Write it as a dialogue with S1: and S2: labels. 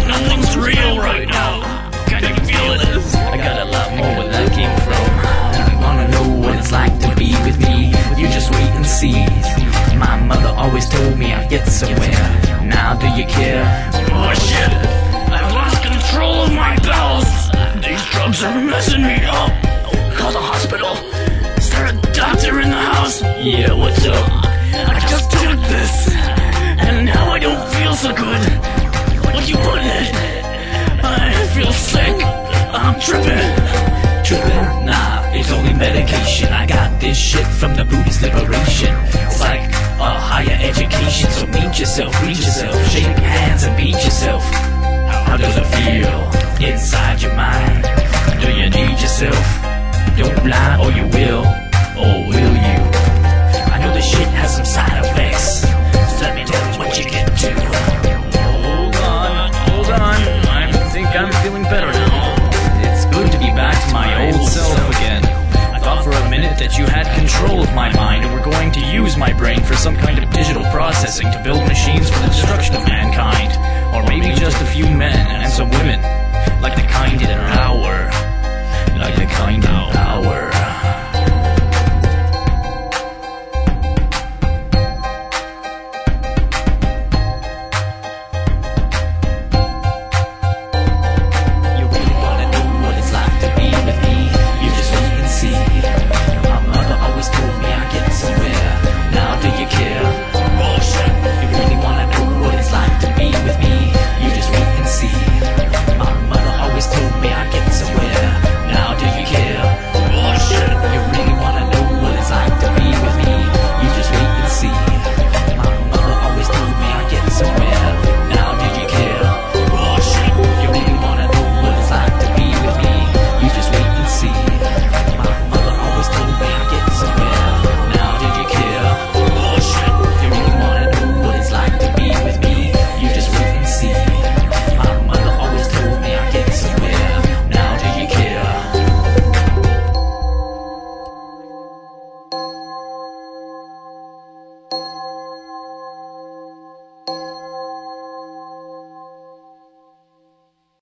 S1: no one's real right now. Can you feel it? I got a lot more where that came from.
S2: You wanna know what it's like to be with me? You just wait and see. My mother always told me I'd get somewhere. Now do you care?
S1: Oh shit! I've lost control of my bowels. These drugs are messing me up. Call the hospital. Is there a doctor in the house?
S2: Yeah, what's up?
S1: I just did this, and now I don't feel so good. What do you put in it? I feel sick. I'm tripping.
S2: Trippin'? Nah, it's only medication. I got this shit from the Buddhist liberation. It's like a higher education, so meet yourself, read yourself, shake hands and beat yourself. How does it feel inside your mind? Do you need yourself? Don't lie or you will, or will you? I know this shit has some side effects, so let me know what you get to.
S1: Hold on. I think I'm feeling better now.
S2: It's good to be back to my old self again.
S1: I thought for a minute that you had control of my mind and were going to use my brain for some kind of digital processing to build machines for the destruction of mankind. Or maybe just a few men.